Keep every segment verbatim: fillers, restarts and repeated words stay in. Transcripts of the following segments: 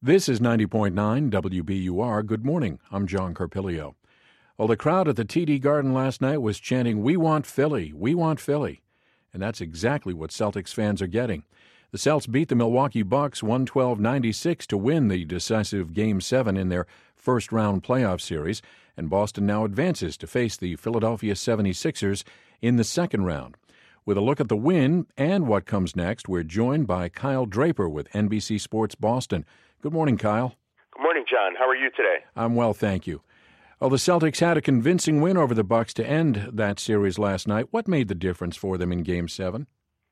This is ninety point nine W B U R. Good morning. I'm John Carpilio. Well, the crowd at the T D Garden last night was chanting, "We want Philly, we want Philly." And that's exactly what Celtics fans are getting. The Celts beat the Milwaukee Bucks one twelve ninety-six to win the decisive Game seven in their first-round playoff series, and Boston now advances to face the Philadelphia seventy-sixers in the second round. With a look at the win and what comes next, we're joined by Kyle Draper with N B C Sports Boston. Good morning, Kyle. Good morning, John. How are you today? I'm well, thank you. Well, the Celtics had a convincing win over the Bucks to end that series last night. What made the difference for them in Game seven?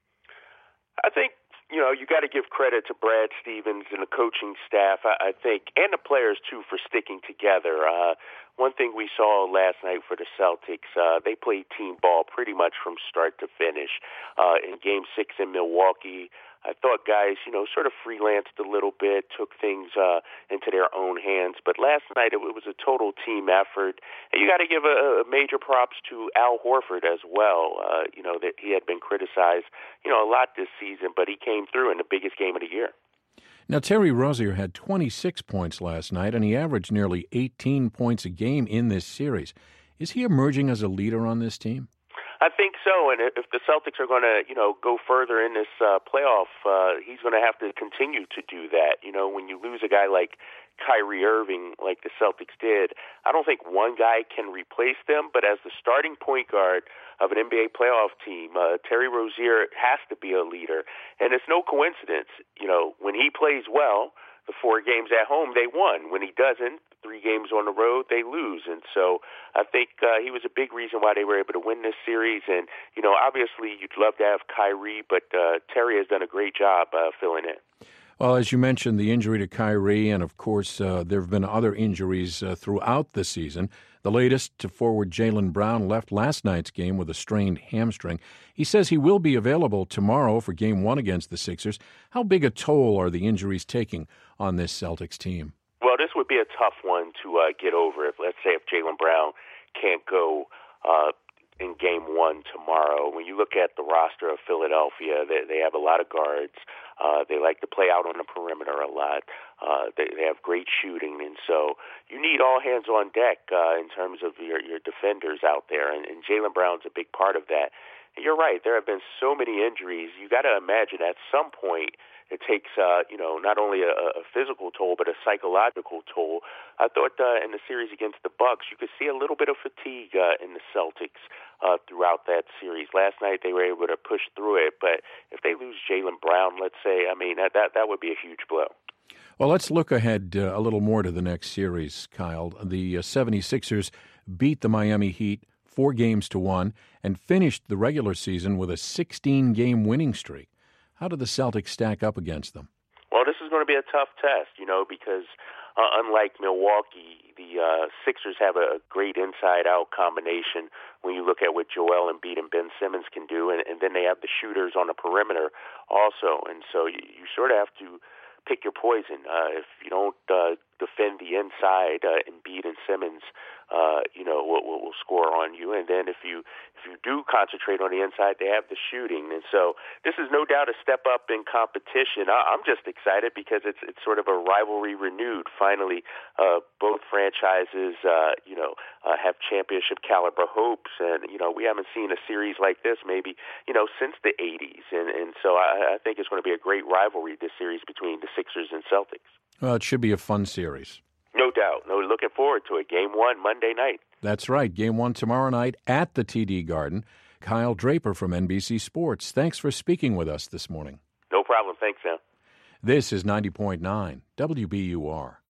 I think, you know, you got to give credit to Brad Stevens and the coaching staff, I, I think, and the players, too, for sticking together. Uh, one thing we saw last night for the Celtics, uh, they played team ball pretty much from start to finish. Uh, in Game six in Milwaukee, I thought guys, you know, sort of freelanced a little bit, took things uh, into their own hands. But last night it was a total team effort. And you got to give a, a major props to Al Horford as well. Uh, you know, that he had been criticized, you know, a lot this season, but he came through in the biggest game of the year. Now, Terry Rozier had twenty-six points last night, and he averaged nearly eighteen points a game in this series. Is he emerging as a leader on this team? I think so, and if the Celtics are going to, you know, go further in this uh, playoff, uh, he's going to have to continue to do that. You know, when you lose a guy like Kyrie Irving, like the Celtics did, I don't think one guy can replace them, but as the starting point guard of an N B A playoff team, uh, Terry Rozier has to be a leader, and it's no coincidence. You know, when he plays well, the four games at home, they won. When he doesn't, three games on the road, they lose. And so I think uh, he was a big reason why they were able to win this series. And, you know, obviously you'd love to have Kyrie, but uh, Terry has done a great job uh, filling in. Well, as you mentioned, the injury to Kyrie, and of course uh, there have been other injuries uh, throughout the season. The latest to forward Jaylen Brown left last night's game with a strained hamstring. He says he will be available tomorrow for Game one against the Sixers. How big a toll are the injuries taking on this Celtics team? Well, this would be a tough one to uh, get over. If let's say if Jaylen Brown can't go uh, in Game One tomorrow. When you look at the roster of Philadelphia, they, they have a lot of guards. Uh, they like to play out on the perimeter a lot. Uh, they, they have great shooting, and so you need all hands on deck uh, in terms of your, your defenders out there, and, and Jaylen Brown's a big part of that. And you're right, there have been so many injuries. You got to imagine at some point it takes, uh, you know, not only a, a physical toll but a psychological toll. I thought uh, in the series against the Bucks, you could see a little bit of fatigue uh, in the Celtics uh, throughout that series. Last night they were able to push through it, but if they lose Jaylen Brown, let's say, I mean, that that, that would be a huge blow. Well, let's look ahead uh, a little more to the next series, Kyle. The uh, seventy-sixers beat the Miami Heat four games to one and finished the regular season with a sixteen-game winning streak. How do the Celtics stack up against them? Well, this is going to be a tough test, you know, because uh, unlike Milwaukee, the uh, Sixers have a great inside-out combination when you look at what Joel Embiid and Ben Simmons can do, and, and then they have the shooters on the perimeter also. And so you, you sort of have to pick your poison. Uh, if you don't uh, defend the inside, uh, Embiid and Simmons, uh, you know, will, will, will score on you. And then if you if you do concentrate on the inside, they have the shooting. And so this is no doubt a step up in competition. I, I'm just excited because it's it's sort of a rivalry renewed. Finally, uh, both franchises, uh, you know, uh, have championship caliber hopes. And, you know, we haven't seen a series like this maybe, you know, since the eighties. And, and so I, I think it's going to be a great rivalry, this series between the Sixers and Celtics. Well, it should be a fun series. No doubt. No, looking forward to it. Game one, Monday night. That's right. Game one tomorrow night at the T D Garden. Kyle Draper from N B C Sports. Thanks for speaking with us this morning. No problem. Thanks, Sam. This is ninety point nine W B U R.